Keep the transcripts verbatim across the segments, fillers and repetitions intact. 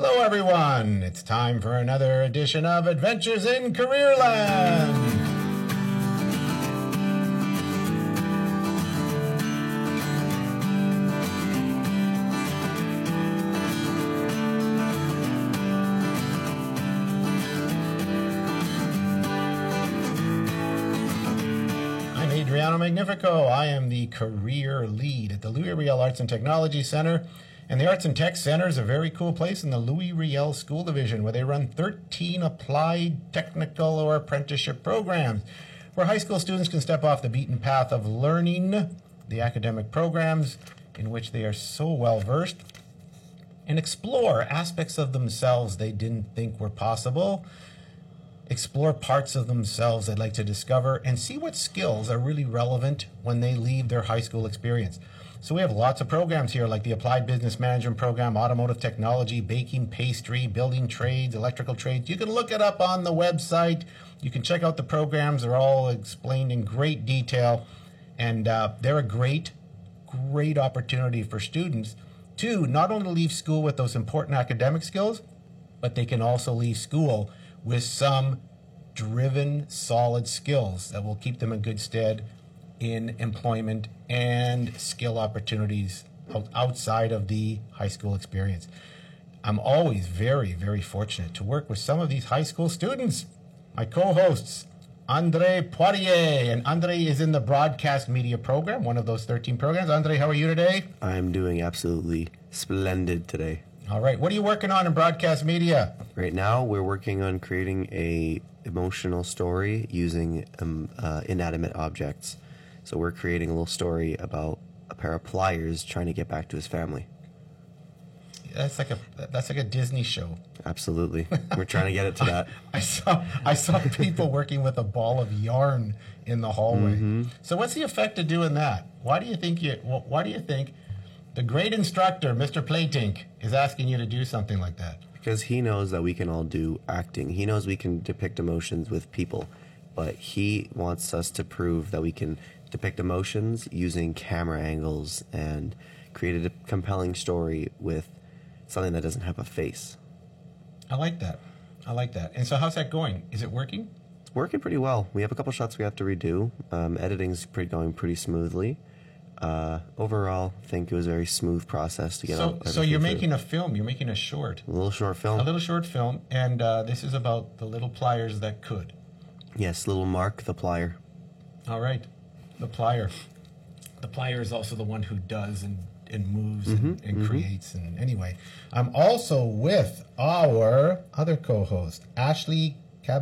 Hello everyone, it's time for another edition of Adventures in Careerland. I'm Adriano Magnifico. I am the career lead at the Louis Riel Arts and Technology Center. And the Arts and Tech Center is a very cool place in the Louis Riel School Division where they run thirteen applied technical or apprenticeship programs where high school students can step off the beaten path of learning the academic programs in which they are so well versed and explore aspects of themselves they didn't think were possible, explore parts of themselves they'd like to discover, and see what skills are really relevant when they leave their high school experience. So we have lots of programs here like the Applied Business Management Program, Automotive Technology, Baking, Pastry, Building Trades, Electrical Trades. You can look it up on the website. You can check out the programs. They're all explained in great detail. And uh, they're a great, great opportunity for students to not only leave school with those important academic skills, but they can also leave school with some driven, solid skills that will keep them in good stead in employment and skill opportunities outside of the high school experience. I'm always very, very fortunate to work with some of these high school students. My co-hosts, Andre Poirier, and Andre is in the broadcast media program, one of those thirteen programs. Andre, how are you today? I'm doing absolutely splendid today. All right, what are you working on in broadcast media? Right now, we're working on creating a emotional story using um, uh, inanimate objects. So we're creating a little story about a pair of pliers trying to get back to his family. That's like a that's like a Disney show. Absolutely, we're trying to get it to that. I saw I saw people working with a ball of yarn in the hallway. Mm-hmm. So what's the effect of doing that? Why do you think you Why do you think the great instructor, Mister Playtink, is asking you to do something like that? Because he knows that we can all do acting. He knows we can depict emotions with people, but he wants us to prove that we can depict emotions using camera angles and create a compelling story with something that doesn't have a face. I like that. I like that. And so how's that going? Is it working? It's working pretty well. We have a couple shots we have to redo. Um, editing's pretty, going pretty smoothly. Uh, overall, I think it was a very smooth process to get so, out. So you're through. making a film. You're making a short. A little short film. A little short film. And uh, this is about the little pliers that could. Yes, little Mark the plier. All right. The plier. The plier is also the one who does and, and moves mm-hmm, and, and mm-hmm. creates. And anyway, I'm also with our other co-host, Ashley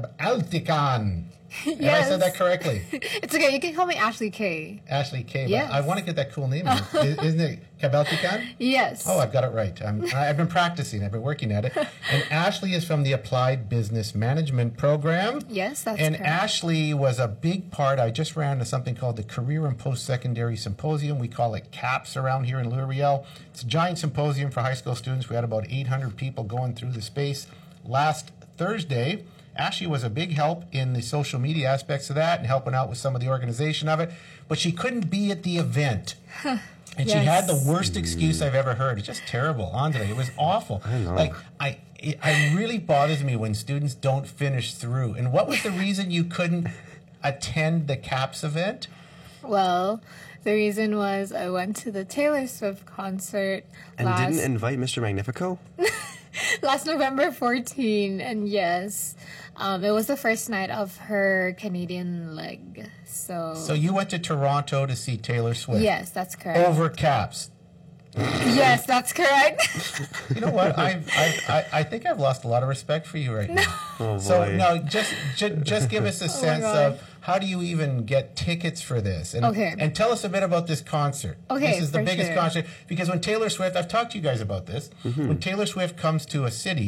Cabaltican. Have Yes. I said that correctly? It's okay. You can call me Ashley K. Ashley K. But Yes. I want to get that cool name. Is, isn't it Cabaltican? Yes. Oh, I've got it right. I'm, I've been practicing. I've been working at it. And Ashley is from the Applied Business Management Program. Yes, that's And correct. Ashley was a big part. I just ran something called the Career and Post-Secondary Symposium. We call it CAPS around here in Louis Riel. It's a giant symposium for high school students. We had about eight hundred people going through the space last Thursday. Ashley was a big help in the social media aspects of that and helping out with some of the organization of it. But she couldn't be at the event. And Yes. she had the worst excuse I've ever heard. It's just terrible, Andre. It was awful. I know. Like, I, it, it really bothers me when students don't finish through. And what was the reason you couldn't attend the CAPS event? Well, the reason was I went to the Taylor Swift concert And last didn't invite Mister Magnifico? last November fourteenth, and yes, um, it was the first night of her Canadian leg. So, So you went to Toronto to see Taylor Swift. yes, that's correct. Over CAPS. Yes, that's correct. You know what? I've, I've, I I think I've lost a lot of respect for you right now. Oh, So boy. no, just, just just give us a sense God. of how do you even get tickets for this? And, Okay. And tell us a bit about this concert. Okay, This is the for biggest sure. concert because when Taylor Swift, I've talked to you guys about this. Mm-hmm. When Taylor Swift comes to a city,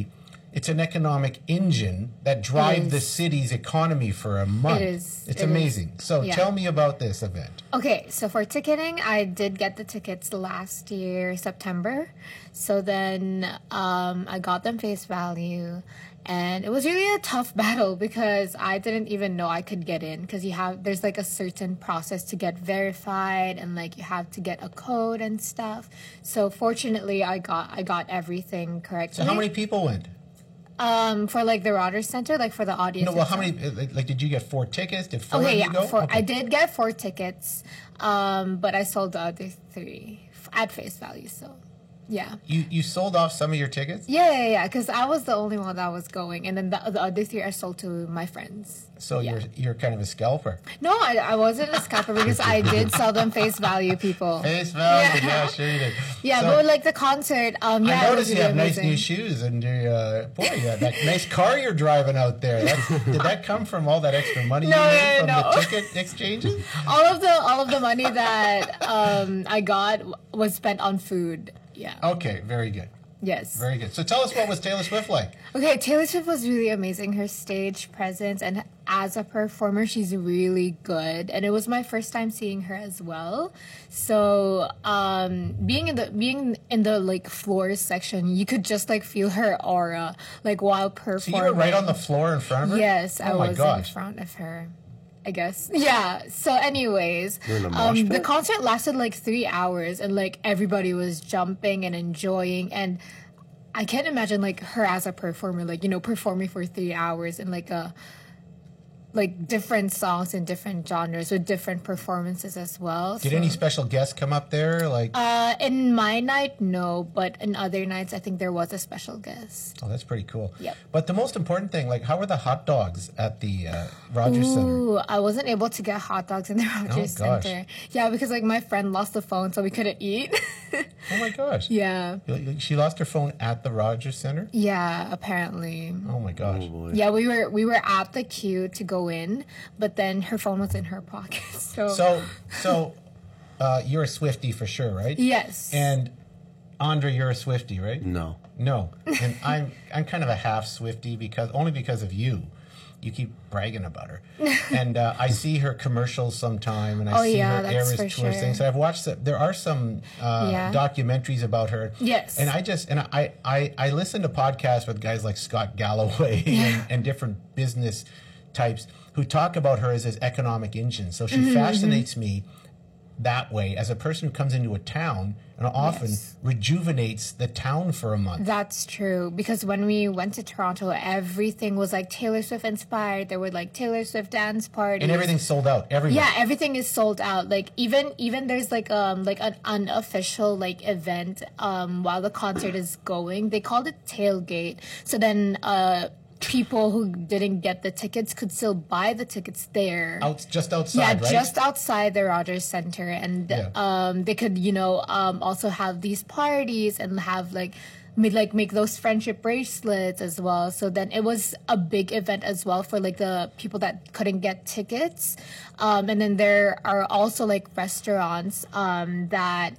it's an economic engine that drives the is. city's economy for a month. It is. It's It amazing. is. So Yeah. tell me about this event. Okay, so for ticketing, I did get the tickets last year, September. So then um, I got them face value. And it was really a tough battle because I didn't even know I could get in because you have there's like a certain process to get verified and like you have to get a code and stuff. So fortunately, I got I got everything correctly. So how many people went? Um, for like the Rogers Center, like for the audience. No, well, how itself. many? Like, like, did you get four tickets? Did four Okay, of yeah, you go? four. Okay. I did get four tickets, um, but I sold the other three f- at face value. So, yeah, You you sold off some of your tickets. yeah, yeah, yeah. Because I was the only one that was going, and then the, the other three I sold to my friends. So Yeah. you're you're kind of a scalper. No, I, I wasn't a scalper because I did sell them face value, people. Face value, yeah, Yeah. sure you did. Yeah, So, but like the concert, um, yeah, I it noticed was you really have nice amazing. new shoes and your uh, boy, yeah, that nice car you're driving out there. That's, did that come from all that extra money No, you made no, from no. the ticket exchanges? All of the all of the money that um, I got w- was spent on food. Yeah. Okay, very good, Yes. very good. So tell us, what was Taylor Swift like? Okay, Taylor Swift was really amazing. Her stage presence and as a performer, she's really good. And it was my first time seeing her as well. So, um, being in the being in the like floors section, you could just like feel her aura, like while So performing. you were right on the floor in front of her? Yes, oh I my was gosh. in front of her. I guess. Yeah. So, anyways, You're in a mosh um, the pit? concert lasted like three hours, and like everybody was jumping and enjoying. And I can't imagine like her as a performer, like you know, performing for three hours in like a like different songs in different genres with different performances as well. Did so, any special guests come up there? Like, Uh, in my night, no, but in other nights, I think there was a special guest. oh, that's pretty cool. Yep. But the most important thing, like, how were the hot dogs at the uh, Rogers Center? Ooh, I wasn't able to get hot dogs in the Rogers Oh, gosh. Center. Yeah, because like my friend lost the phone, so we couldn't eat. Oh my gosh. yeah, She lost her phone at the Rogers Center? yeah, apparently. Oh my gosh. Oh boy. Yeah, we were we were at the queue to go in, but then her phone was in her pocket. So, So, so uh, you're a Swiftie for sure, right? yes, And Andre, you're a Swiftie, right? No. No, and I'm I'm kind of a half Swiftie because only because of you. You keep bragging about her, and uh, I see her commercials sometime, and I Oh, see yeah, her that's Eras for tour sure. things. So I've watched. The, there are some uh, Yeah. documentaries about her. Yes. and I just and I I, I listen to podcasts with guys like Scott Galloway and, and different business types who talk about her as this economic engine. So she Mm-hmm, fascinates me that way as a person who comes into a town and often Yes. rejuvenates the town for a month. that's true. Because when we went to Toronto, everything was like Taylor Swift inspired. There were like Taylor Swift dance parties. And everything's sold out everywhere. Yeah, everything is sold out. Like even even there's like um like an unofficial like event um while the concert is going. They called it tailgate. So then uh people who didn't get the tickets could still buy the tickets there. Out, just outside, yeah, right? just outside the Rogers Center, and Yeah. um, they could, you know, um, also have these parties and have like, make, like make those friendship bracelets as well. So then it was a big event as well for like the people that couldn't get tickets, um, and then there are also like restaurants um, that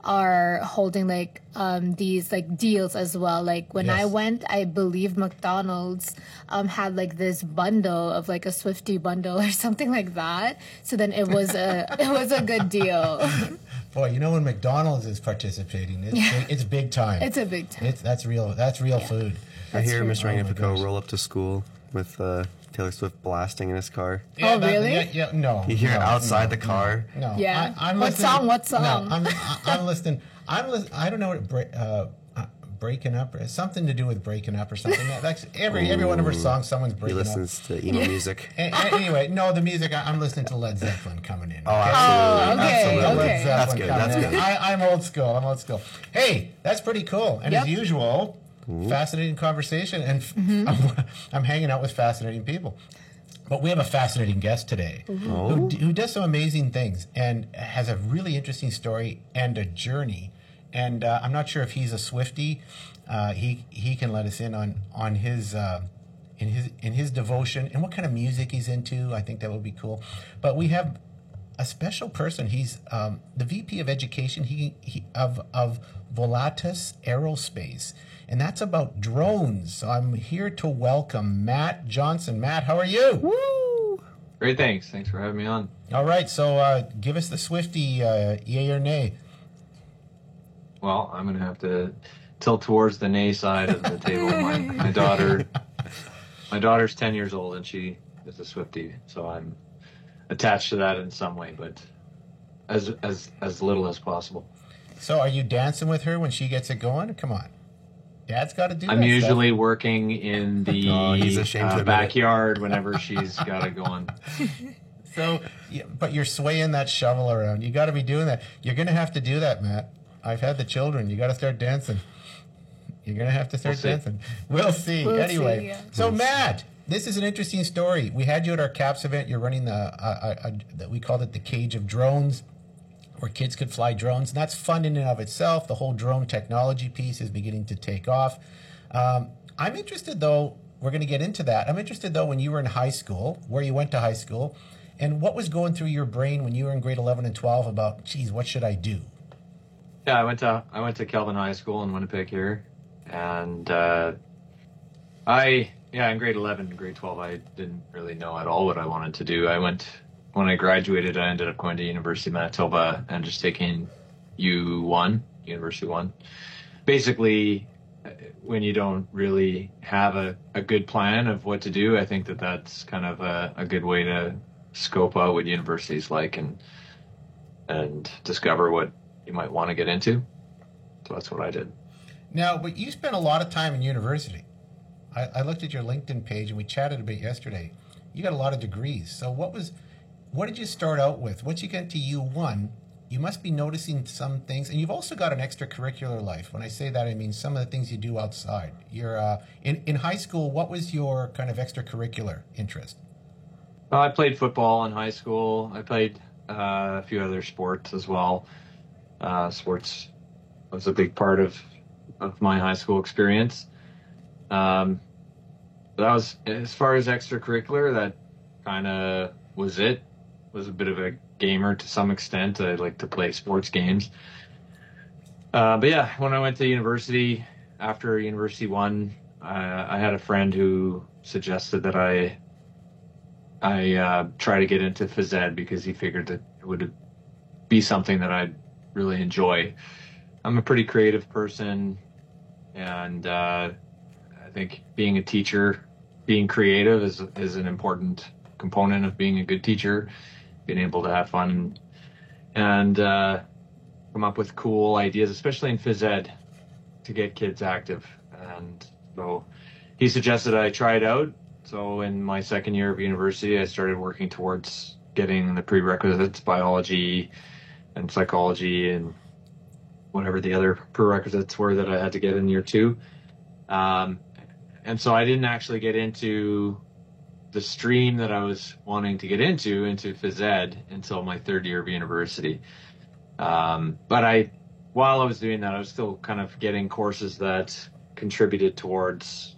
are holding like um these like deals as well. Like when I Yes. went, I believe McDonald's um had like this bundle of like a Swifty bundle or something like that. So then it was a it was a good deal. Boy, you know when McDonald's is participating, it's Yeah. big, it's big time. It's a big time. It's that's real. That's real food. I hear true. Mister Oh my Magnifico gosh. roll up to school with uh, Taylor Swift blasting in his car. Oh, really? Yeah, yeah, no. You hear no, it outside no, the car. No. Yeah. I, I'm What listening- song? What song? No, I'm, I, I'm listening. I'm lis- I don't know what bre- uh, uh, breaking up. Or something to do with breaking up or something. That, that's every every one of her songs. Someone's He breaking up. listens to emo music. A- a- anyway, no, the music. I, I'm listening to Led Zeppelin coming in. Oh, absolutely. Oh, okay, absolutely. Led okay. Zeppelin That's good, coming that's in. good. I, I'm old school. I'm old school. Hey, that's pretty cool. And Yep. as usual, fascinating conversation. And f- I'm, I'm hanging out with fascinating people. But we have a fascinating guest today who, d- who does some amazing things and has a really interesting story and a journey. And uh, I'm not sure if he's a Swiftie. Uh, he he can let us in on on his uh, in his in his devotion and what kind of music he's into. I think that would be cool. But we have a special person. He's um, the V P of Education he, he, of, of Volatus Aerospace, and that's about drones. So I'm here to welcome Matt Johnson. Matt, how are you? Woo! Great, thanks. Thanks for having me on. All right, so uh, give us the Swifty, uh, yay or nay. Well, I'm going to have to tilt towards the nay side of the table. My, my daughter, my daughter's ten years old, and she is a Swiftie, so I'm attached to that in some way, but as as as little as possible. So are you dancing with her when she gets it going? Come on. Dad's got to do I'm that usually stuff. working in the Oh, he's ashamed to uh, admit it. backyard whenever she's got it going. So, yeah, but you're swaying that shovel around. You got to be doing that. You're going to have to do that, Matt. I've had the children. You got to start dancing. You're going to have to start We'll see. dancing. We'll see. We'll anyway, see, yeah. so Matt, this is an interesting story. We had you at our CAPS event. You're running the, uh, uh, uh, we called it the Cage of Drones, where kids could fly drones. And that's fun in and of itself. The whole drone technology piece is beginning to take off. Um, I'm interested, though, we're going to get into that. I'm interested, though, when you were in high school, where you went to high school, and what was going through your brain when you were in grade eleven and twelve about, geez, what should I do? Yeah, I went to I went to Kelvin High School in Winnipeg here, and uh, I yeah in grade eleven and grade twelve I didn't really know at all what I wanted to do. I went when I graduated. I ended up going to University of Manitoba and just taking U one, University one. Basically, when you don't really have a, a good plan of what to do, I think that that's kind of a, a good way to scope out what university's like and and discover what you might want to get into. So that's what I did. Now, but you spent a lot of time in university. I, I looked at your LinkedIn page and we chatted a bit yesterday. You got a lot of degrees. So what was, what did you start out with? Once you get to U one, you must be noticing some things, and you've also got an extracurricular life. When I say that, I mean some of the things you do outside. You're uh, in in high school. What was your kind of extracurricular interest? Well, I played football in high school. I played uh, a few other sports as well. Uh, sports was a big part of of my high school experience. Um, that was, as far as extracurricular, that kind of was it. Was a bit of a gamer to some extent. I like to play sports games. Uh, but yeah, when I went to university, after University One, uh, I had a friend who suggested that I I uh, try to get into phys ed because he figured that it would be something that I'd really enjoy. I'm a pretty creative person, and uh, I think being a teacher, being creative is is an important component of being a good teacher. Being able to have fun and uh, come up with cool ideas, especially in phys ed, to get kids active. And so he suggested I try it out. So in my second year of university, I started working towards getting the prerequisites, biology and psychology and whatever the other prerequisites were that I had to get in year two. Um, and so I didn't actually get into the stream that I was wanting to get into, into phys ed, until my third year of university. Um, but I, while I was doing that, I was still kind of getting courses that contributed towards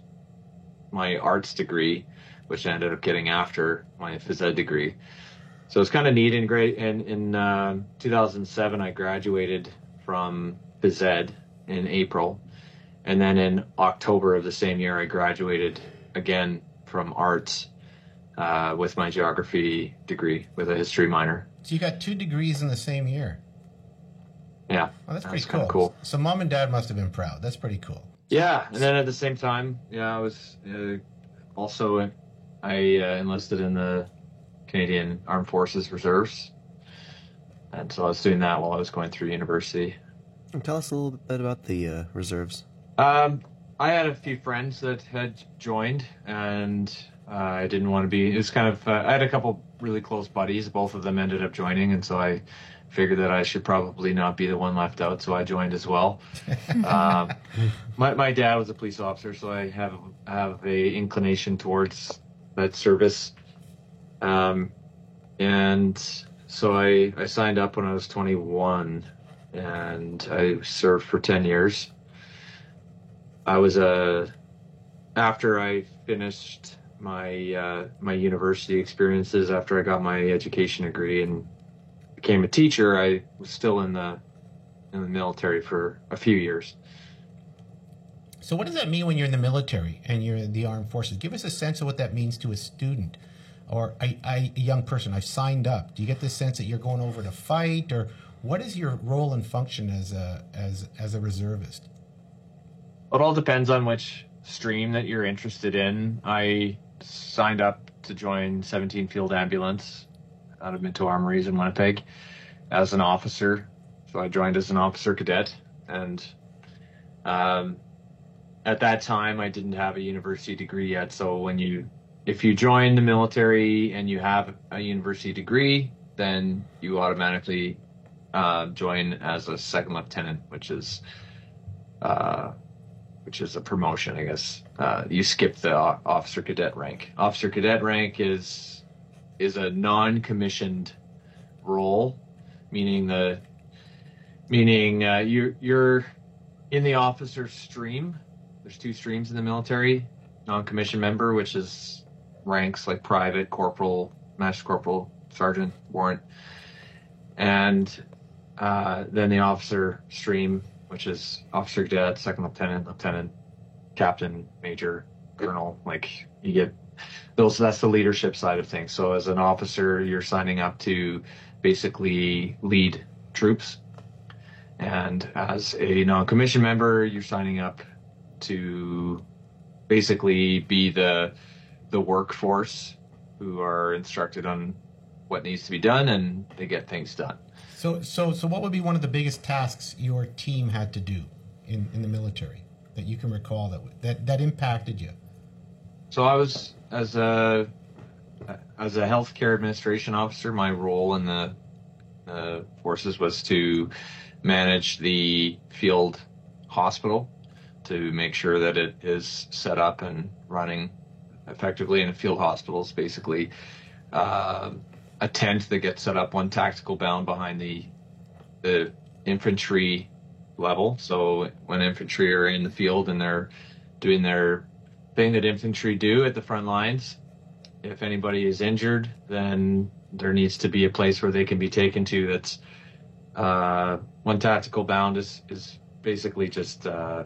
my arts degree, which I ended up getting after my phys ed degree. So it's kind of neat. In grade, in, in uh, two thousand seven, I graduated from phys ed in April. And then in October of the same year, I graduated again from arts. Uh, with my geography degree, with a history minor. So you got two degrees in the same year. Yeah, Oh, that's pretty kind cool. of cool. So mom and dad must have been proud. That's pretty cool. Yeah, and then at the same time, yeah, I was uh, also I uh, enlisted in the Canadian Armed Forces Reserves, and so I was doing that while I was going through university. Tell us a little bit about the uh, reserves. Um, I had a few friends that had joined, and Uh, I didn't want to be, it was kind of, uh, I had a couple really close buddies. Both of them ended up joining. And so I figured that I should probably not be the one left out. So I joined as well. um, my, my dad was a police officer, so I have, have a inclination towards that service. Um, and so I, I signed up when I was twenty-one, and I served for ten years. I was a, after I finished my uh, my university experiences, after I got my education degree in became a teacher, I was still in the in the military for a few years. So what does that mean when you're in the military and you're in the armed forces? Give us a sense of what that means to a student or a, a, a young person. I've signed up. Do you get the sense that you're going over to fight, or what is your role and function as a as as a reservist? It all depends on which stream that you're interested in. I signed up to join seventeen Field Ambulance out of Minto Armories in Winnipeg as an officer. So I joined as an officer cadet, and um, at that time I didn't have a university degree yet. So when you, if you join the military and you have a university degree, then you automatically uh, join as a second lieutenant, which is uh, which is a promotion, I guess. Uh, you skip the officer cadet rank. Officer cadet rank is is a non-commissioned role, meaning the meaning uh, you're you're in the officer stream. There's two streams in the military: non-commissioned member, which is ranks like private, corporal, master corporal, sergeant, warrant, and uh, then the officer stream, which is officer cadet, second lieutenant, lieutenant, captain, major, colonel. Like you get those, that's the leadership side of things. So as an officer, you're signing up to basically lead troops. And as a non-commissioned member, you're signing up to basically be the the workforce who are instructed on what needs to be done, and they get things done. So, so, so, what would be one of the biggest tasks your team had to do in, in the military that you can recall that that that impacted you? So, I was as a as a healthcare administration officer. My role in the uh, forces was to manage the field hospital, to make sure that it is set up and running effectively. In a field hospital is basically uh, a tent that gets set up one tactical bound behind the the infantry level. So when infantry are in the field and they're doing their thing that infantry do at the front lines, if anybody is injured, then there needs to be a place where they can be taken to. That's uh, one tactical bound is is basically just uh,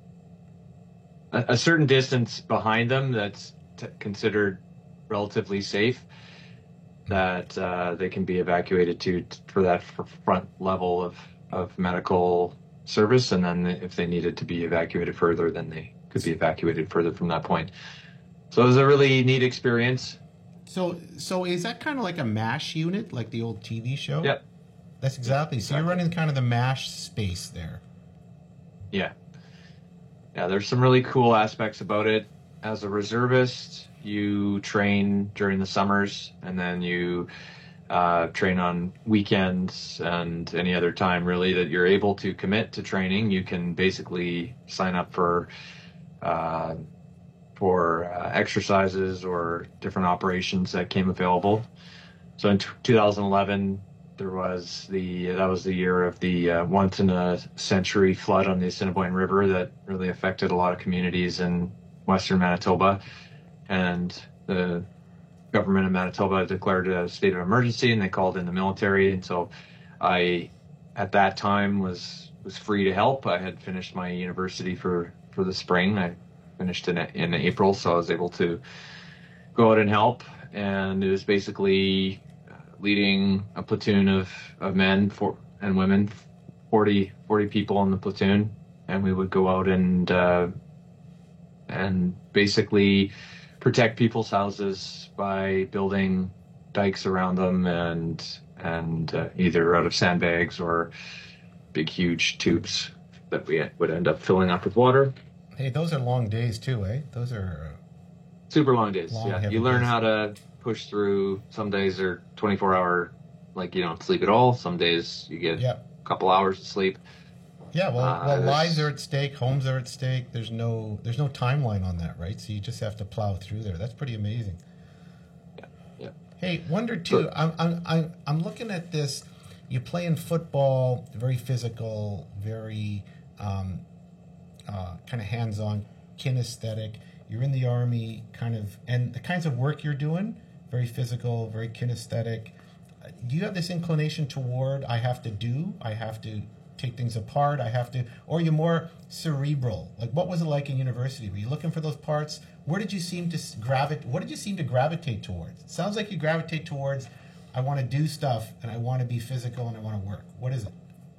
a, a certain distance behind them that's t- considered relatively safe, that uh, they can be evacuated to t- for that f- front level of, of medical service. And then if they needed to be evacuated further, then they could be evacuated further from that point. So it was a really neat experience. So, so is that kind of like a MASH unit, like the old T V show? Yep. That's exactly. So exactly. You're running kind of the MASH space there. Yeah. Yeah, there's some really cool aspects about it. As a reservist, you train during the summers, and then you uh, train on weekends and any other time really that you're able to commit to training. You can basically sign up for uh, for uh, exercises or different operations that came available. So in t- two thousand eleven, there was the that was the year of the uh, once in a century flood on the Assiniboine River that really affected a lot of communities in Western Manitoba, and the government of Manitoba declared a state of emergency, and they called in the military. And so I, at that time, was was free to help. I had finished my university for, for the spring. I finished in in April, so I was able to go out and help. And it was basically leading a platoon of, of men for, and women, forty, forty people in the platoon, and we would go out and uh, and basically protect people's houses by building dikes around them, and and uh, either out of sandbags or big huge tubes that we would end up filling up with water. Hey, those are long days too, eh? Those are super long days. Long, yeah, heavy you learn days. how to push through. Some days are twenty-four hour, like you don't sleep at all. Some days you get yeah, a couple hours of sleep. yeah. Well, Uh, well, this- lives are at stake, homes are at stake. There's no, there's no timeline on that, right? So you just have to plow through there. That's pretty amazing. Yeah. Hey, Wonder too. Sure. I'm, I'm, I'm, I'm looking at this. You play in football, very physical, very um, uh, kind of hands-on, kinesthetic. You're in the Army, kind of, and the kinds of work you're doing, very physical, very kinesthetic. do you have this inclination toward I have to do, I have to take things apart, I have to, or are you more cerebral? Like, what was it like in university? Were you looking for those parts? Where did you seem to gravitate? What did you seem to gravitate towards? It sounds like you gravitate towards I want to do stuff and I want to be physical and I want to work. What is it?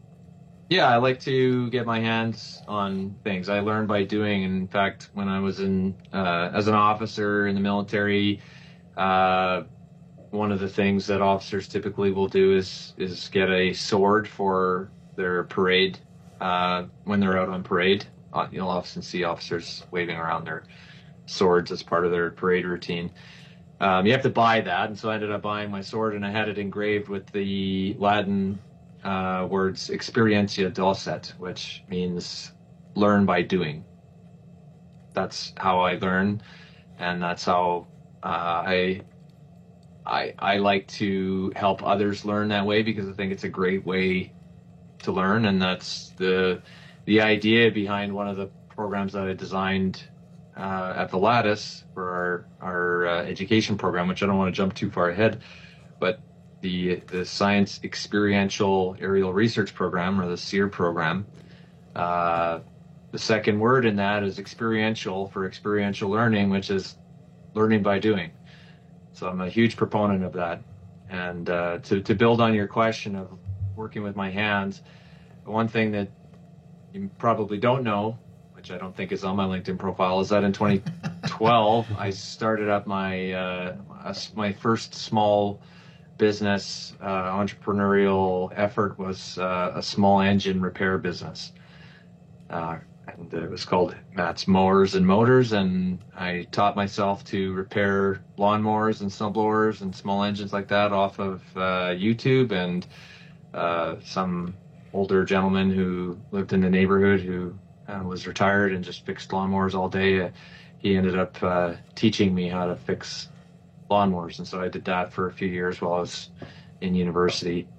Yeah, I like to get my hands on things. I learn by doing. In fact, when I was in uh, as an officer in the military, uh, one of the things that officers typically will do is is get a sword for their parade uh, when they're out on parade. Uh, you'll often see officers waving around their swords as part of their parade routine. Um, you have to buy that, and so I ended up buying my sword, and I had it engraved with the Latin uh, words "experientia docet," which means learn by doing. That's how I learn, and that's how uh, I, I I like to help others learn that way, because I think it's a great way to learn, and that's the the idea behind one of the programs that I designed uh, at the Lattice for our our uh, education program, which I don't want to jump too far ahead, but the the Science Experiential Aerial Research Program, or the SEER program. Uh, the second word in that is experiential, for experiential learning, which is learning by doing. So I'm a huge proponent of that. And uh, to to build on your question of working with my hands, one thing that you probably don't know, which I don't think is on my LinkedIn profile, is that in twenty twelve I started up my uh, my first small business uh, entrepreneurial effort was uh, a small engine repair business, uh, and it was called Matt's Mowers and Motors, and I taught myself to repair lawnmowers and snowblowers and small engines like that off of uh, YouTube, and uh, some older gentleman who lived in the neighborhood who uh, was retired and just fixed lawnmowers all day. Uh, he ended up uh, teaching me how to fix lawnmowers, and so I did that for a few years while I was in university,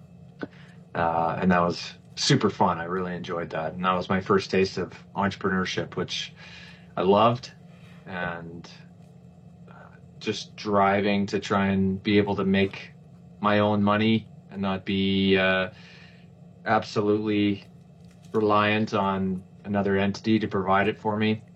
uh, and that was super fun. I really enjoyed that, and that was my first taste of entrepreneurship, which I loved, and uh, just driving to try and be able to make my own money and not be uh, absolutely reliant on another entity to provide it for me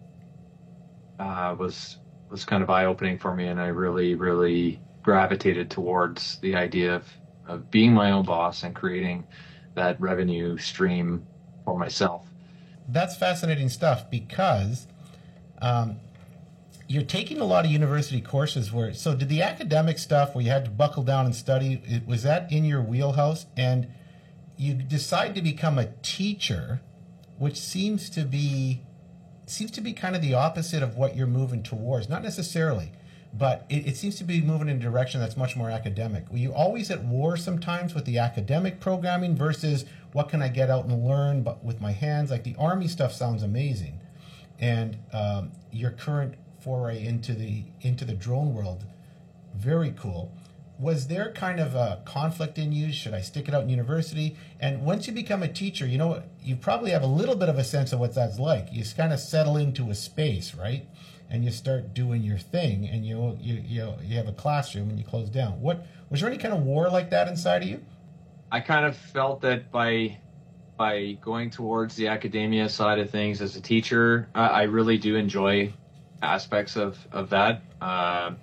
uh, was was kind of eye-opening for me, and I really, really gravitated towards the idea of, of being my own boss and creating that revenue stream for myself. That's fascinating stuff, because um, you're taking a lot of university courses where, so did the academic stuff where you had to buckle down and study, it, was that in your wheelhouse? And you decide to become a teacher, which seems to be seems to be kind of the opposite of what you're moving towards. Not necessarily, but it, it seems to be moving in a direction that's much more academic. Were you always at war sometimes with the academic programming versus what can I get out and learn but with my hands? Like, the Army stuff sounds amazing, and um, your current foray into the into the drone world, very cool. Was there kind of a conflict in you? Should I stick it out in university? And once you become a teacher, you know, you probably have a little bit of a sense of what that's like. You just kind of settle into a space, right? And you start doing your thing, and you you you you have a classroom, and you close down. What was there any kind of war like that inside of you? I kind of felt that by by going towards the academia side of things as a teacher, I, I really do enjoy aspects of of that. Uh,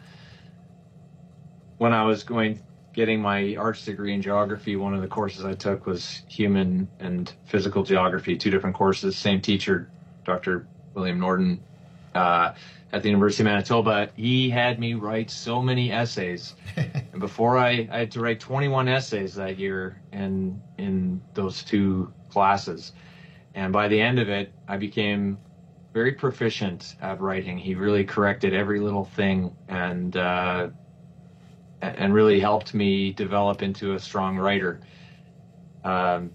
when I was going getting my arts degree in geography, one of the courses I took was human and physical geography, two different courses, same teacher, Doctor William Norton, uh, at the University of Manitoba. He had me write so many essays. And before I, I had to write twenty-one essays that year in, in those two classes. And by the end of it, I became very proficient at writing. He really corrected every little thing, and, uh, and really helped me develop into a strong writer. Um,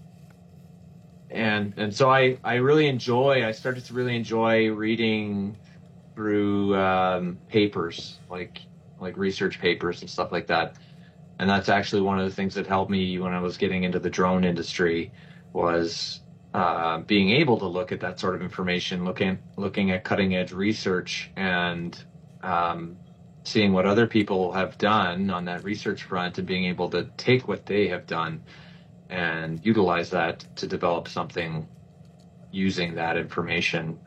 and and so I, I really enjoy, I started to really enjoy reading through um, papers, like like research papers and stuff like that. And that's actually one of the things that helped me when I was getting into the drone industry, was uh, being able to look at that sort of information, looking, looking at cutting edge research, and um, seeing what other people have done on that research front and being able to take what they have done and utilize that to develop something using that information.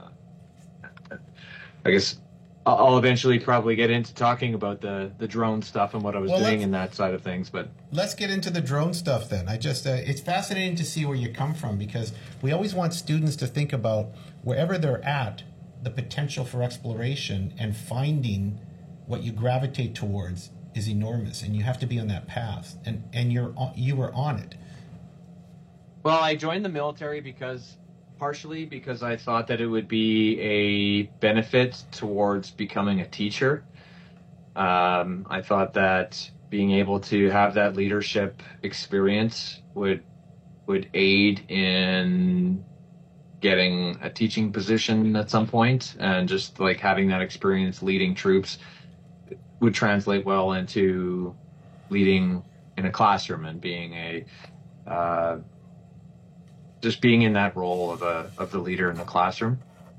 Uh, I guess I'll eventually probably get into talking about the, the drone stuff and what I was well, doing in that side of things. But let's get into the drone stuff then. I just, uh, it's fascinating to see where you come from, because we always want students to think about wherever they're at, the potential for exploration and finding what you gravitate towards is enormous, and you have to be on that path. And, and you're on, you were on it. Well, I joined the military because partially because I thought that it would be a benefit towards becoming a teacher. Um, I thought that being able to have that leadership experience would would aid in getting a teaching position at some point, and just like having that experience leading troops would translate well into leading in a classroom and being a uh, just being in that role of a of the leader in the classroom.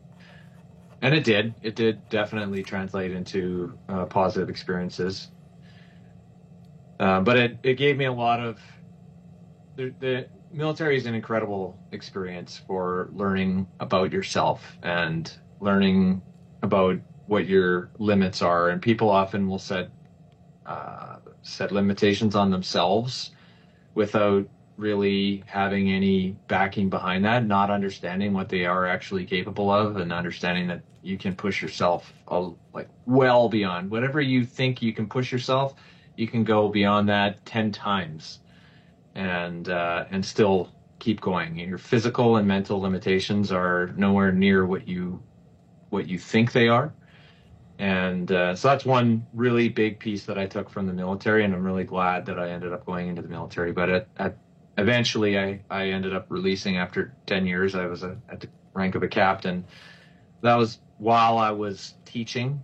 And it did. It did definitely translate into uh, positive experiences. Uh, but it, it gave me a lot of... The, the military is an incredible experience for learning about yourself and learning about what your limits are. And people often will set uh, set limitations on themselves without really having any backing behind that, not understanding what they are actually capable of, and understanding that you can push yourself uh, like well beyond whatever you think you can push yourself. You can go beyond that ten times and uh, and still keep going. Your physical and mental limitations are nowhere near what you what you think they are. And uh, so that's one really big piece that I took from the military, and I'm really glad that I ended up going into the military. But at, at eventually, I, I ended up releasing after ten years. I was a, at the rank of a captain. That was while I was teaching.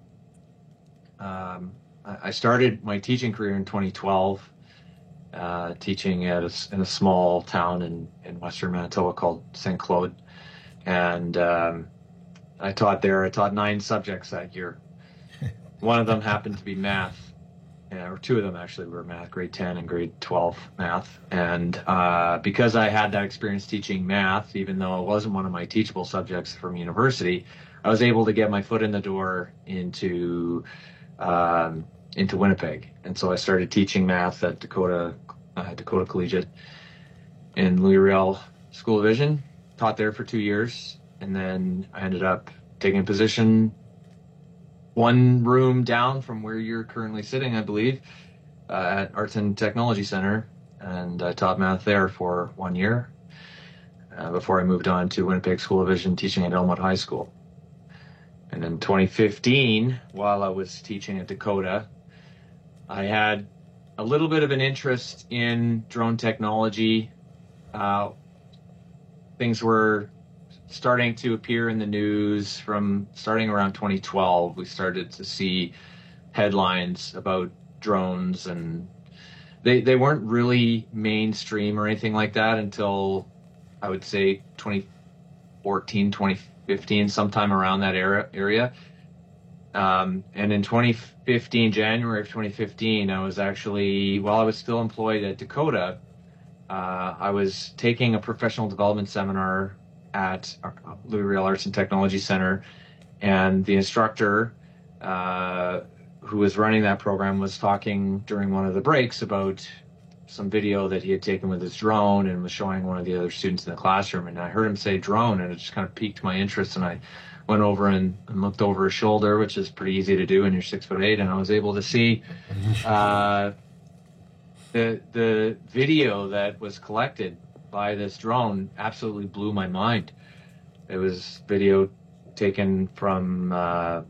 Um, I started my teaching career in twenty twelve, uh, teaching at a, in a small town in, in western Manitoba called Saint Claude. And um, I taught there. I taught nine subjects that year. One of them happened to be math, or two of them actually were math, grade ten and grade twelve math. And uh, because I had that experience teaching math, even though it wasn't one of my teachable subjects from university, I was able to get my foot in the door into um, into Winnipeg. And so I started teaching math at Dakota uh, Dakota Collegiate in Louis Riel School of Vision. Taught there for two years, and then I ended up taking a position one room down from where you're currently sitting, I believe, uh, at Arts and Technology Center, and I taught math there for one year uh, before I moved on to Winnipeg School of Vision, teaching at Elmwood High School. And in twenty fifteen, while I was teaching at Dakota, I had a little bit of an interest in drone technology. Uh, things were starting to appear in the news from starting around twenty twelve. We started to see headlines about drones, and they they weren't really mainstream or anything like that until I would say twenty fourteen, twenty fifteen, sometime around that era area. Um, and in twenty fifteen, January of twenty fifteen, I was actually, while I was still employed at Dakota, uh, I was taking a professional development seminar at Louis Riel Arts and Technology Center, and the instructor uh, who was running that program was talking during one of the breaks about some video that he had taken with his drone, and was showing one of the other students in the classroom. And I heard him say drone, and it just kind of piqued my interest, and I went over and, and looked over his shoulder, which is pretty easy to do when you're six foot eight, and I was able to see uh, the the video that was collected by this drone. Absolutely blew my mind. It was video taken from uh,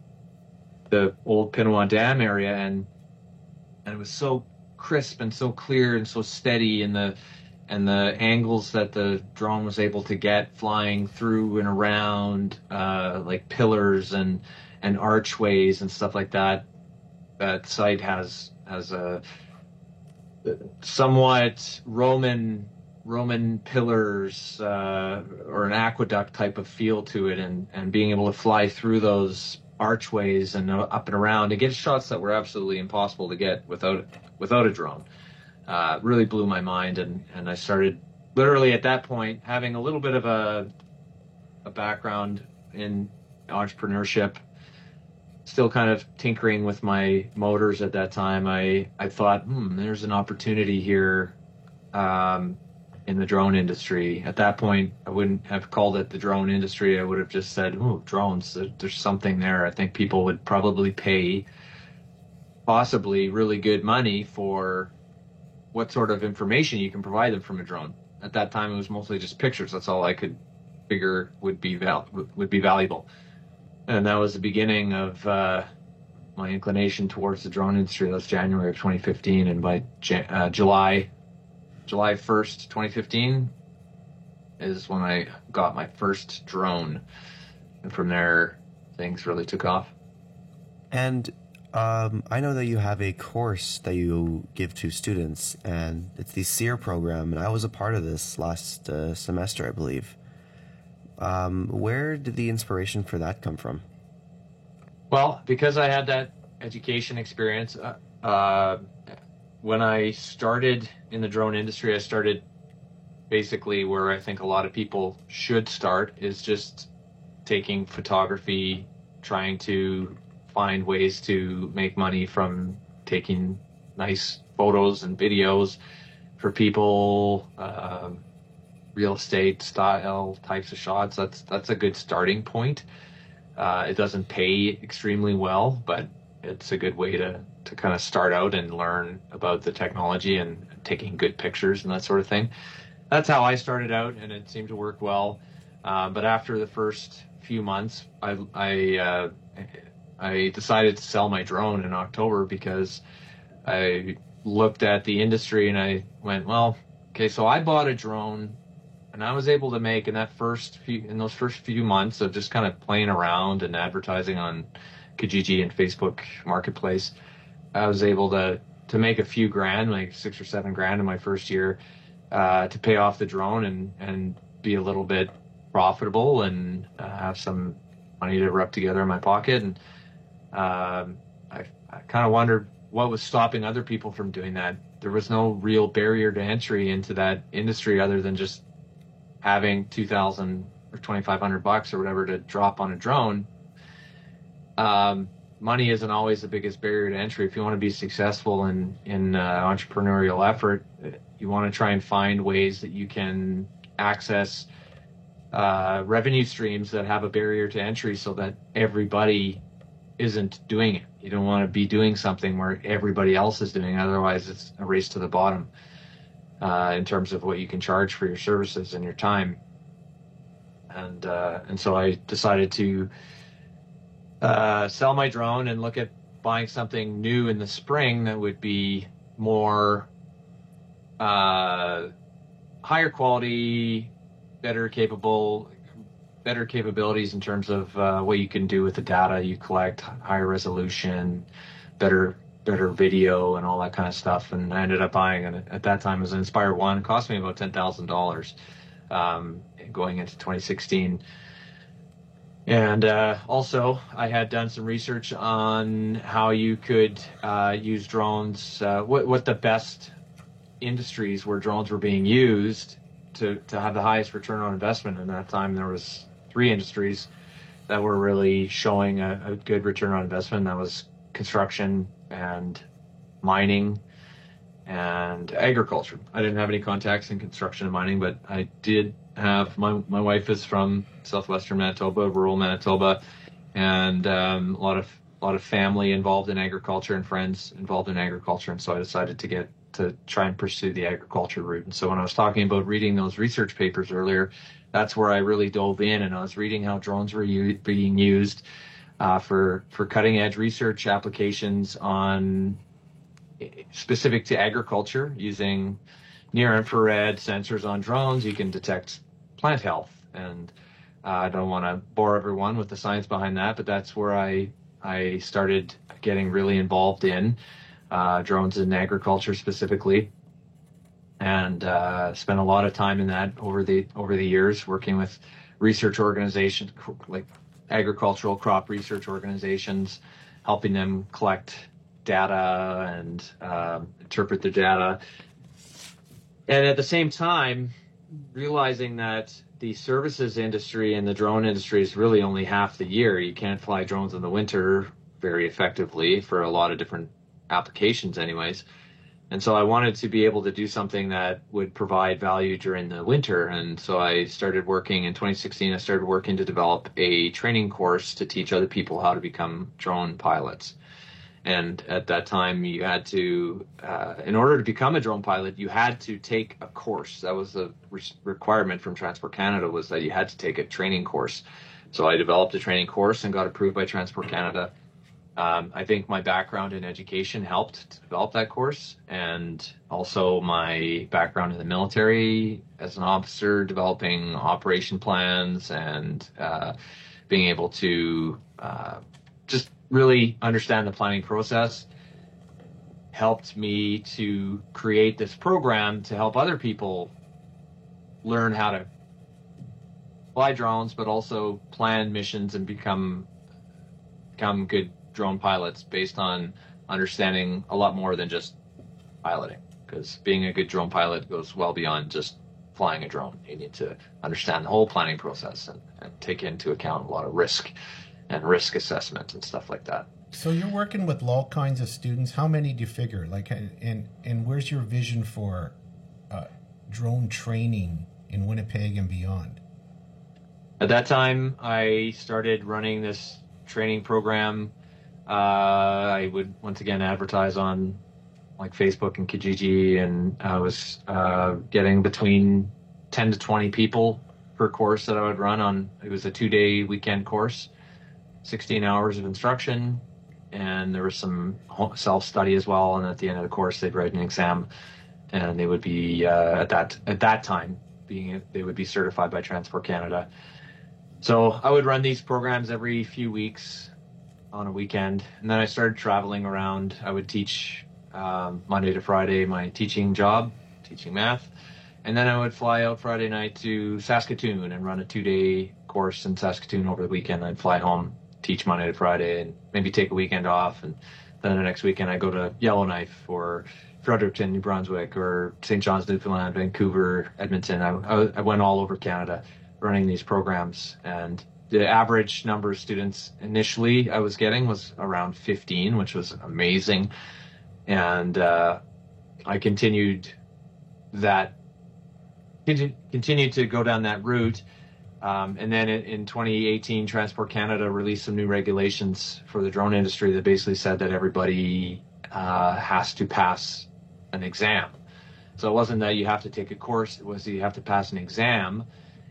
the old Pinawa Dam area, and and it was so crisp and so clear and so steady, and the and the angles that the drone was able to get flying through and around uh, like pillars and and archways and stuff like that. That site has has a somewhat Roman Roman pillars uh, or an aqueduct type of feel to it, and, and being able to fly through those archways and up and around to get shots that were absolutely impossible to get without without a drone. Uh, really blew my mind, and, and I started literally at that point having a little bit of a a background in entrepreneurship, still kind of tinkering with my motors at that time. I, I thought, hmm, there's an opportunity here um, in the drone industry. At that point, I wouldn't have called it the drone industry. I would have just said, oh, drones, there's something there. I think people would probably pay possibly really good money for what sort of information you can provide them from a drone. At that time, it was mostly just pictures. That's all I could figure would be val- would be valuable. And that was the beginning of uh, my inclination towards the drone industry. That was January of twenty fifteen, and by Jan- uh, July, July first, twenty fifteen, is when I got my first drone, and from there, things really took off. And um, I know that you have a course that you give to students, and it's the SEER program, and I was a part of this last uh, semester, I believe. Um, where did the inspiration for that come from? Well, because I had that education experience, uh, uh, when I started in the drone industry, I started basically where I think a lot of people should start, is just taking photography, trying to find ways to make money from taking nice photos and videos for people, um, real estate style types of shots. That's that's a good starting point. Uh, it doesn't pay extremely well, but it's a good way to, to kind of start out and learn about the technology and taking good pictures and that sort of thing. That's how I started out, and it seemed to work well. Uh, but after the first few months, I I, uh, I decided to sell my drone in October because I looked at the industry and I went, well, okay, so I bought a drone. And I was able to make in that first few, in those first few months of just kind of playing around and advertising on Kijiji and Facebook Marketplace, I was able to to make a few grand, like six or seven grand in my first year, uh, to pay off the drone and and be a little bit profitable and uh, have some money to rub together in my pocket. And um, I, I kind of wondered what was stopping other people from doing that. There was no real barrier to entry into that industry other than just having two thousand or twenty-five hundred bucks or whatever to drop on a drone. Um, money isn't always the biggest barrier to entry. If you want to be successful in, in uh, entrepreneurial effort, you want to try and find ways that you can access uh, revenue streams that have a barrier to entry so that everybody isn't doing it. You don't want to be doing something where everybody else is doing it. Otherwise, it's a race to the bottom. Uh, in terms of what you can charge for your services and your time. And uh, and so I decided to uh, sell my drone and look at buying something new in the spring that would be more uh, higher quality, better capable, better capabilities in terms of uh, what you can do with the data you collect, higher resolution, better better video and all that kind of stuff. And I ended up buying it at that time as an Inspire One. It cost me about ten thousand dollars um, going into twenty sixteen. And uh, also I had done some research on how you could uh, use drones, uh, what, what the best industries where drones were being used to, to have the highest return on investment. And at that time there was three industries that were really showing a, a good return on investment. That was construction and mining and agriculture. I didn't have any contacts in construction and mining, but I did have, my, my wife is from southwestern Manitoba, rural Manitoba, and um, a lot of a lot of family involved in agriculture and friends involved in agriculture. And so I decided to get to try and pursue the agriculture route. And so when I was talking about reading those research papers earlier, that's where I really dove in, and I was reading how drones were u- being used Uh, for for cutting edge research applications on specific to agriculture using near infrared sensors on drones. You can detect plant health, and uh, I don't want to bore everyone with the science behind that, but that's where I I started getting really involved in uh, drones in agriculture specifically, and uh, spent a lot of time in that over the over the years, working with research organizations like agricultural crop research organizations, helping them collect data and uh, interpret the data. And at the same time, realizing that the services industry and the drone industry is really only half the year. You can't fly drones in the winter very effectively for a lot of different applications anyways. And so I wanted to be able to do something that would provide value during the winter. And so I started working in twenty sixteen, I started working to develop a training course to teach other people how to become drone pilots. And at that time, you had to, uh, in order to become a drone pilot, you had to take a course. That was a re- requirement from Transport Canada, was that you had to take a training course. So I developed a training course and got approved by Transport Canada. Um, I think my background in education helped to develop that course, and also my background in the military as an officer, developing operation plans and uh, being able to uh, just really understand the planning process helped me to create this program to help other people learn how to fly drones, but also plan missions and become become good drone pilots based on understanding a lot more than just piloting. Because being a good drone pilot goes well beyond just flying a drone. You need to understand the whole planning process and, and take into account a lot of risk and risk assessment and stuff like that. So you're working with all kinds of students. How many do you figure? Like, and and where's your vision for uh, drone training in Winnipeg and beyond? At that time, I started running this training program. Uh, I would once again advertise on like Facebook and Kijiji, and I was uh, getting between ten to twenty people per course that I would run on. It was a two-day weekend course, sixteen hours of instruction, and there was some self-study as well. And at the end of the course, they'd write an exam, and they would be uh, at that at that time being they would be certified by Transport Canada. So I would run these programs every few weeks on a weekend, and then I started traveling around. I would teach um, Monday to Friday, my teaching job, teaching math, and then I would fly out Friday night to Saskatoon and run a two-day course in Saskatoon over the weekend. I'd fly home, teach Monday to Friday, and maybe take a weekend off, and then the next weekend I go to Yellowknife or Fredericton, New Brunswick, or Saint John's, Newfoundland, Vancouver, Edmonton. I, I, I went all over Canada running these programs, and the average number of students initially I was getting was around fifteen, which was amazing. And uh, I continued that, continue, continued to go down that route. Um, and then in, in twenty eighteen, Transport Canada released some new regulations for the drone industry that basically said that everybody uh, has to pass an exam. So it wasn't that you have to take a course, it was that you have to pass an exam.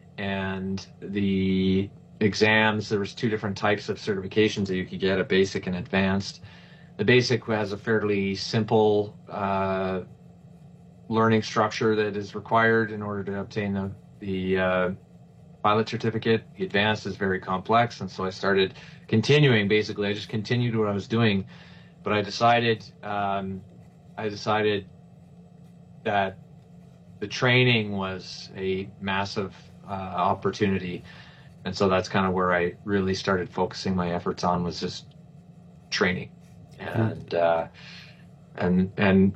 And the exams, there was two different types of certifications that you could get, a basic and advanced. The basic has a fairly simple uh, learning structure that is required in order to obtain the, the uh, pilot certificate. The advanced is very complex, and so I started continuing. Basically, I just continued what I was doing, but I decided um, I decided that the training was a massive uh, opportunity. And so that's kind of where I really started focusing my efforts on, was just training. And uh, and and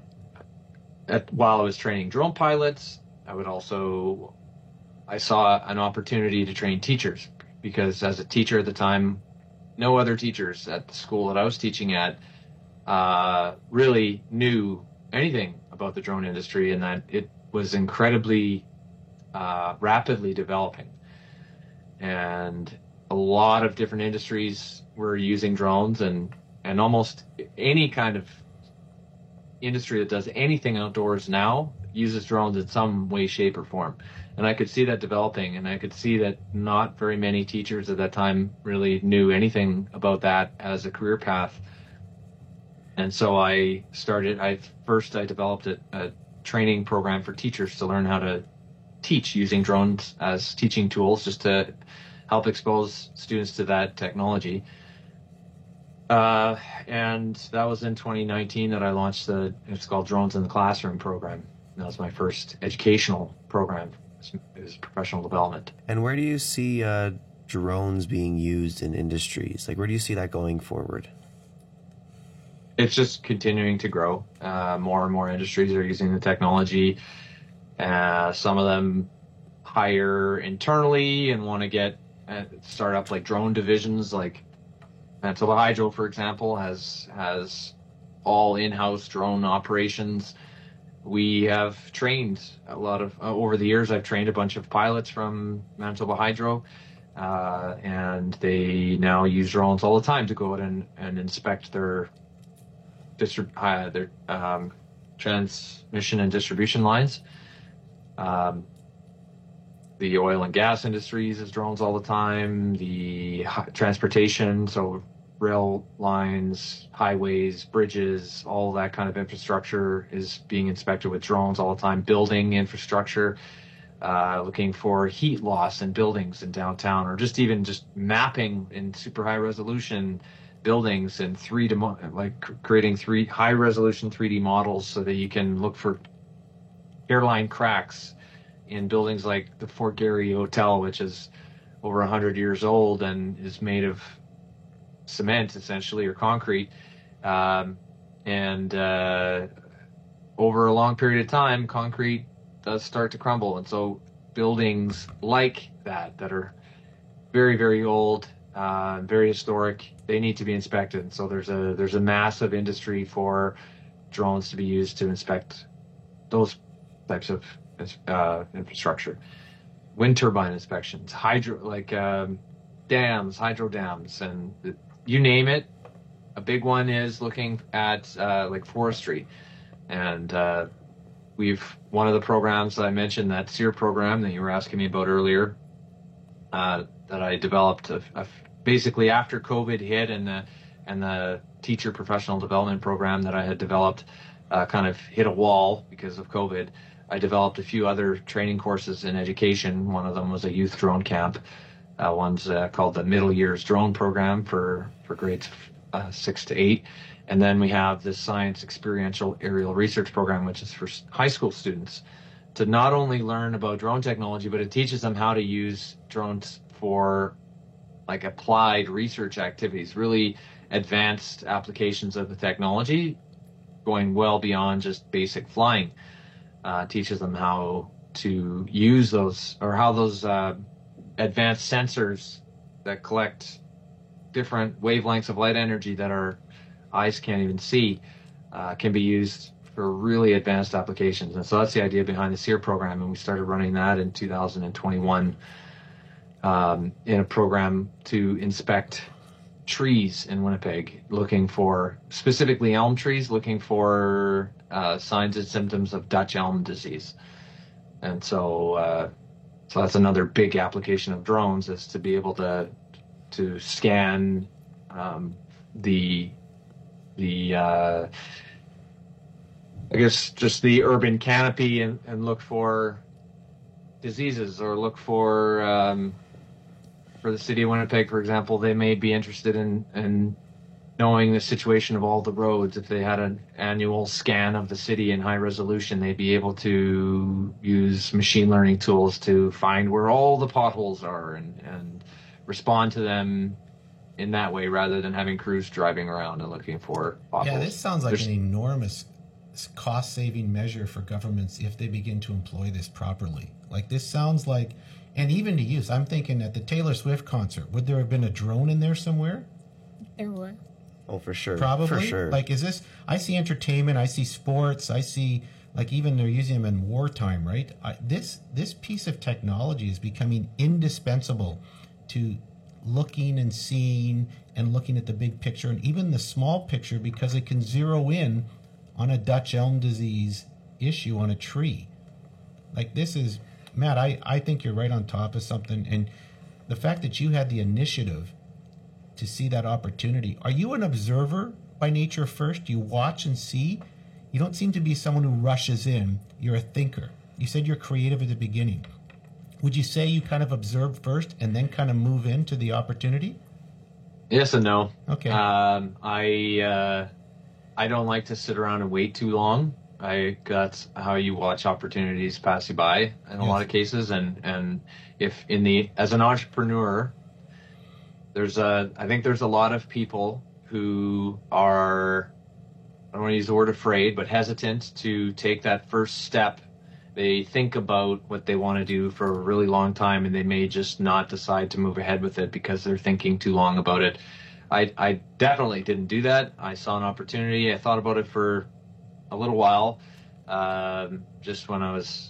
at, while I was training drone pilots, I would also, I saw an opportunity to train teachers, because as a teacher at the time, no other teachers at the school that I was teaching at uh, really knew anything about the drone industry, and that it was incredibly uh, rapidly developing. And a lot of different industries were using drones, and, and almost any kind of industry that does anything outdoors now uses drones in some way, shape, or form. And I could see that developing, and I could see that not very many teachers at that time really knew anything about that as a career path. And so I started, I first I developed a, a training program for teachers to learn how to teach using drones as teaching tools, just to help expose students to that technology. Uh, and that was in twenty nineteen that I launched the, it's called Drones in the Classroom program. That was my first educational program. It was professional development. And where do you see uh, drones being used in industries? Like, where do you see that going forward? It's just continuing to grow. Uh, more and more industries are using the technology. Uh, some of them hire internally and want to get uh, start up like drone divisions. Like Manitoba Hydro, for example, has has all in-house drone operations. We have trained a lot of uh, over the years. I've trained a bunch of pilots from Manitoba Hydro, uh, and they now use drones all the time to go out and, and inspect their distrib- uh, their um, transmission and distribution lines. Um, the oil and gas industries use drones all the time. The hi- transportation, so rail lines, highways, bridges, all that kind of infrastructure is being inspected with drones all the time. Building infrastructure, uh, looking for heat loss in buildings in downtown, or just even just mapping in super high resolution buildings and three D, like creating three high resolution three D models so that you can look for hairline cracks in buildings like the Fort Garry Hotel, which is over one hundred years old and is made of cement essentially, or concrete, um, and uh, over a long period of time concrete does start to crumble, and so buildings like that that are very very old, uh, very historic, they need to be inspected. And so there's a there's a massive industry for drones to be used to inspect those types of uh, infrastructure. Wind turbine inspections, hydro like um, dams, hydro dams, and the, you name it. A big one is looking at uh, like forestry, and uh, we've one of the programs that I mentioned, that SEER program that you were asking me about earlier, uh, that I developed a, a, basically after COVID hit, and the and the teacher professional development program that I had developed uh, kind of hit a wall because of COVID. I developed a few other training courses in education. One of them was a youth drone camp. Uh, one's uh, called the Middle Years Drone Program for, for grades uh, six to eight. And then we have the Science Experiential Aerial Research Program, which is for high school students to not only learn about drone technology, but it teaches them how to use drones for like applied research activities, really advanced applications of the technology, going well beyond just basic flying. Uh, teaches them how to use those, or how those uh, advanced sensors that collect different wavelengths of light energy that our eyes can't even see uh, can be used for really advanced applications. And so that's the idea behind the SEER program, and we started running that in two thousand twenty-one um, in a program to inspect trees in Winnipeg, looking for specifically elm trees, looking for uh, signs and symptoms of Dutch elm disease. And so uh, so that's another big application of drones, is to be able to to scan um, the the uh, I guess just the urban canopy and, and look for diseases, or look for um, for the city of Winnipeg, for example. They may be interested in, in knowing the situation of all the roads. If they had an annual scan of the city in high resolution, they'd be able to use machine learning tools to find where all the potholes are and, and respond to them in that way, rather than having crews driving around and looking for potholes. Yeah, this sounds like There's, an enormous cost-saving measure for governments if they begin to employ this properly. Like, this sounds like, and even to use, I'm thinking at the Taylor Swift concert, would there have been a drone in there somewhere? There would. Oh, for sure. Probably. For sure. Like, is this, I see entertainment, I see sports, I see, like, even they're using them in wartime, right? I, this this piece of technology is becoming indispensable to looking and seeing and looking at the big picture and even the small picture, because it can zero in on a Dutch elm disease issue on a tree. Like, this is, Matt, I, I think you're right on top of something. And the fact that you had the initiative to see that opportunity. Are you an observer by nature first? You watch and see? You don't seem to be someone who rushes in. You're a thinker. You said you're creative at the beginning. Would you say you kind of observe first and then kind of move into the opportunity? yes and no. Okay. Um, I uh, I don't like to sit around and wait too long. I that's how you watch opportunities pass you by in a Yes. lot of cases. And, and if in the as an entrepreneur, There's a, I think there's a lot of people who are, I don't want to use the word afraid, but hesitant to take that first step. They think about what they want to do for a really long time, and they may just not decide to move ahead with it because they're thinking too long about it. I, I definitely didn't do that. I saw an opportunity. I thought about it for a little while, um, just when I was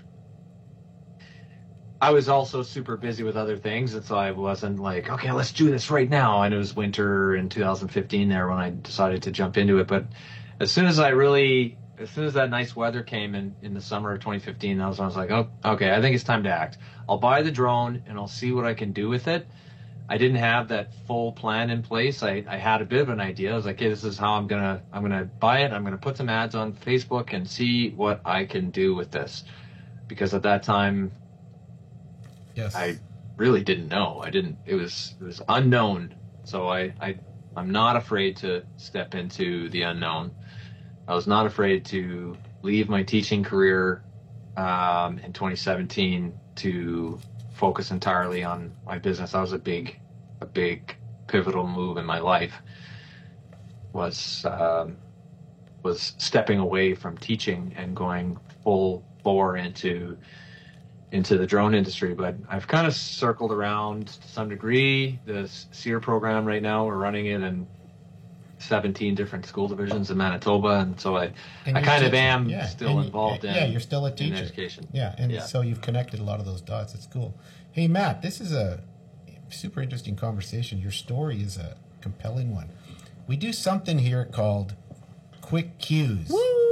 I was also super busy with other things, and so I wasn't like, okay, let's do this right now. And it was winter in two thousand fifteen there when I decided to jump into it. But as soon as I really, as soon as that nice weather came in, in the summer of twenty fifteen, I was, I was like, oh, okay, I think it's time to act. I'll buy the drone and I'll see what I can do with it. I didn't have that full plan in place. I, I had a bit of an idea. I was like, hey, this is how I'm gonna I'm gonna buy it. I'm gonna put some ads on Facebook and see what I can do with this. Because at that time, yes, I really didn't know. I didn't. It was it was unknown. So I, I I'm not afraid to step into the unknown. I was not afraid to leave my teaching career um, in twenty seventeen to focus entirely on my business. That was a big, a big pivotal move in my life. Was um, was stepping away from teaching and going full bore into into the drone industry. But I've kind of circled around to some degree. The SEER program right now, we're running it in seventeen different school divisions in Manitoba, and so I, And I you're kind of teaching. am Yeah. still And- involved in yeah, you're still a in teacher. education. Yeah, and Yeah. so you've connected a lot of those dots. It's cool. Hey, Matt, this is a super interesting conversation. Your story is a compelling one. We do something here called Quick Cues.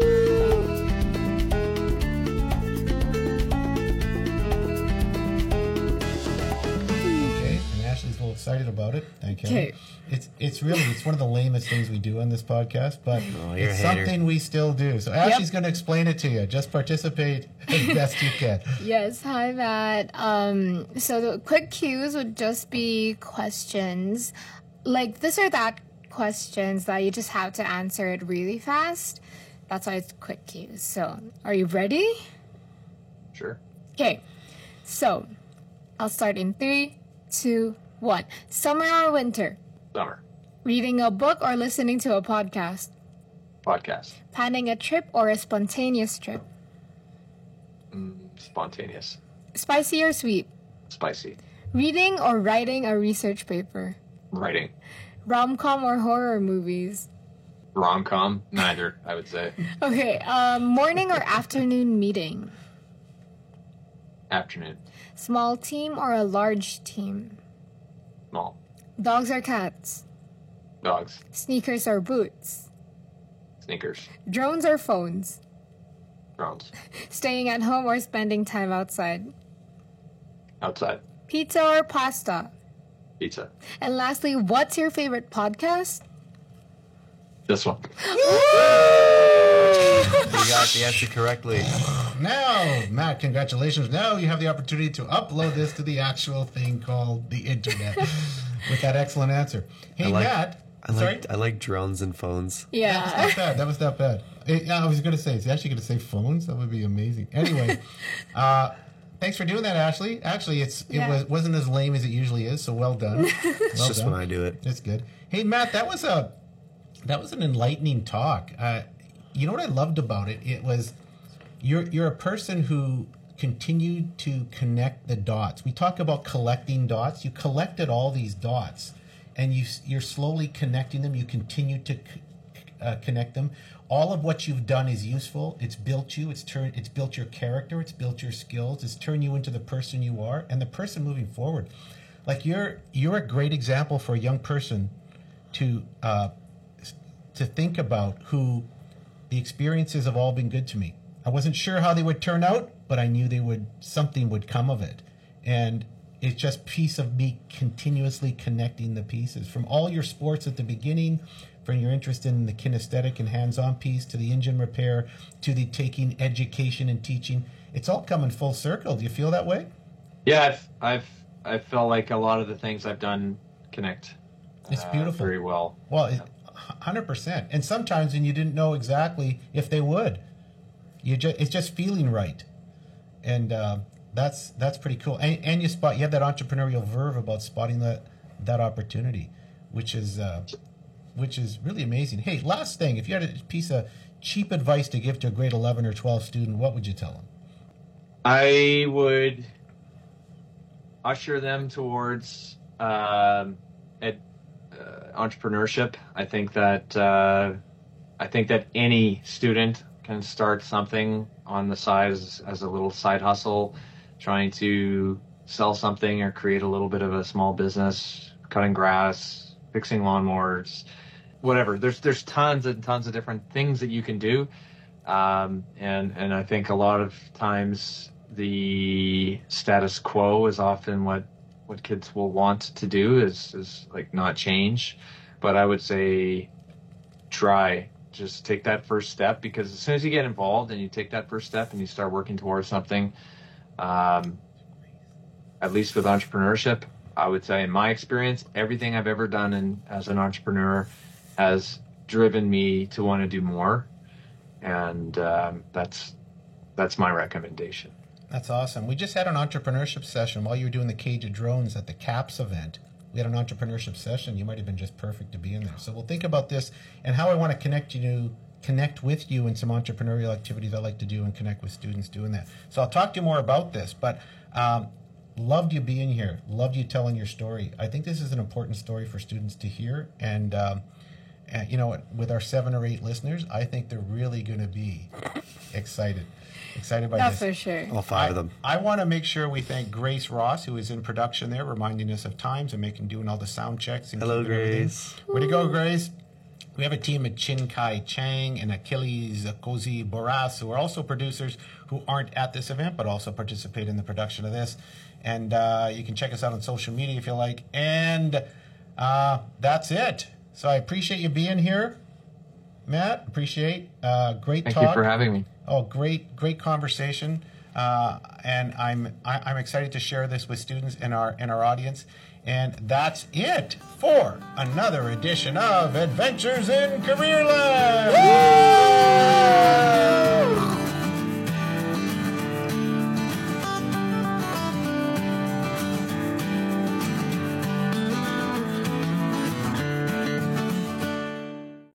Okay, and Ashley's a little excited about it. Thank you. Okay. It's it's really it's one of the lamest things we do on this podcast, but Oh, you're a it's hater. something we still do. So Ashley's going to explain it to you. Just participate as best you can. Yes, hi Matt. Um, so the quick cues would just be questions, like this or that questions that you just have to answer it really fast. That's why it's quick cues. So, are you ready? Sure. Okay. So, I'll start in three, two, one. Summer or winter? Summer. Reading a book or listening to a podcast? Podcast. Planning a trip or a spontaneous trip? Mm, spontaneous. Spicy or sweet? Spicy. Reading or writing a research paper? Writing. Rom-com or horror movies? Rom-com. Neither, I would say. Okay, um, morning or afternoon meeting? Afternoon. Small team or a large team? Small. Dogs or cats? Dogs. Sneakers or boots? Sneakers. Drones or phones? Drones. Staying at home or spending time outside? Outside. Pizza or pasta? Pizza. And lastly, what's your favorite podcast? This one. You got the answer correctly. Now, Matt, congratulations. Now you have the opportunity to upload this to the actual thing called the internet with that excellent answer. Hey, I like- Matt. I sorry? like I like drones and phones. That was Yeah. not bad. That was not bad. Eh, I was going to say, is he actually going to say phones? That would be amazing. Anyway, uh, thanks for doing that, Ashley. Actually, it's it Yeah. was, wasn't as lame as it usually is, so well done. Well It's just done. when I do it. That's good. Hey, Matt, that was a that was an enlightening talk. Uh, you know what I loved about it? It was you're you're a person who continued to connect the dots. We talk about collecting dots. You collected all these dots, and you you're slowly connecting them. You continue to c- uh, connect them. All of what you've done is useful. It's built you. It's turned. It's built your character. It's built your skills. It's turned you into the person you are and the person moving forward. Like you're you're a great example for a young person to uh, to think about who the experiences have all been good to me. I wasn't sure how they would turn out, but I knew they would something would come of it. And it's just piece of me continuously connecting the pieces from all your sports at the beginning, from your interest in the kinesthetic and hands-on piece to the engine repair to the taking education and teaching. It's all coming full circle. Do you feel that way? Yeah, I've, I've, I felt like a lot of the things I've done connect. It's uh, beautiful. very well. Well, it, one hundred percent. And sometimes when you didn't know exactly if they would. You just it's just feeling right. And uh, that's that's pretty cool. And, and you spot you have that entrepreneurial verve about spotting the that opportunity, which is uh, which is really amazing. Hey, last thing, if you had a piece of cheap advice to give to a grade eleven or twelve student, what would you tell them? I would usher them towards um, ed, uh, entrepreneurship. I think that uh, I think that any student can start something on the side as, as a little side hustle, trying to sell something or create a little bit of a small business, cutting grass, fixing lawnmowers, whatever. There's there's tons and tons of different things that you can do, um, and and I think a lot of times the status quo is often what what kids will want to do is is like not change. But I would say try, just take that first step, because as soon as you get involved and you take that first step and you start working towards something, um, at least with entrepreneurship, I would say in my experience, everything I've ever done in, as an entrepreneur has driven me to want to do more. And um, that's that's my recommendation. That's awesome. We just had an entrepreneurship session while you were doing the Cage of Drones at the CAPS event. We had an entrepreneurship session. You might have been just perfect to be in there. So we'll think about this and how I want to connect you to connect with you in some entrepreneurial activities I like to do and connect with students doing that. So I'll talk to you more about this, but um, loved you being here. Loved you telling your story. I think this is an important story for students to hear. And, um, and you know, with our seven or eight listeners, I think they're really going to be excited. Excited by Yeah, this. for sure. All five I, of them. I want to make sure we thank Grace Ross, who is in production there, reminding us of times and making doing all the sound checks. And Hello, keeping everything. Grace. Way to go, Grace. We have a team of Chin Kai Chang and Achilles Kozi Boras, who are also producers who aren't at this event, but also participate in the production of this. And uh, you can check us out on social media if you like. And uh, that's it. So I appreciate you being here, Matt. Appreciate. Uh, great Thank talk. you for having me. Oh, great, great conversation, uh, and I'm I, I'm excited to share this with students in our in our audience. And that's it for another edition of Adventures in Career Land.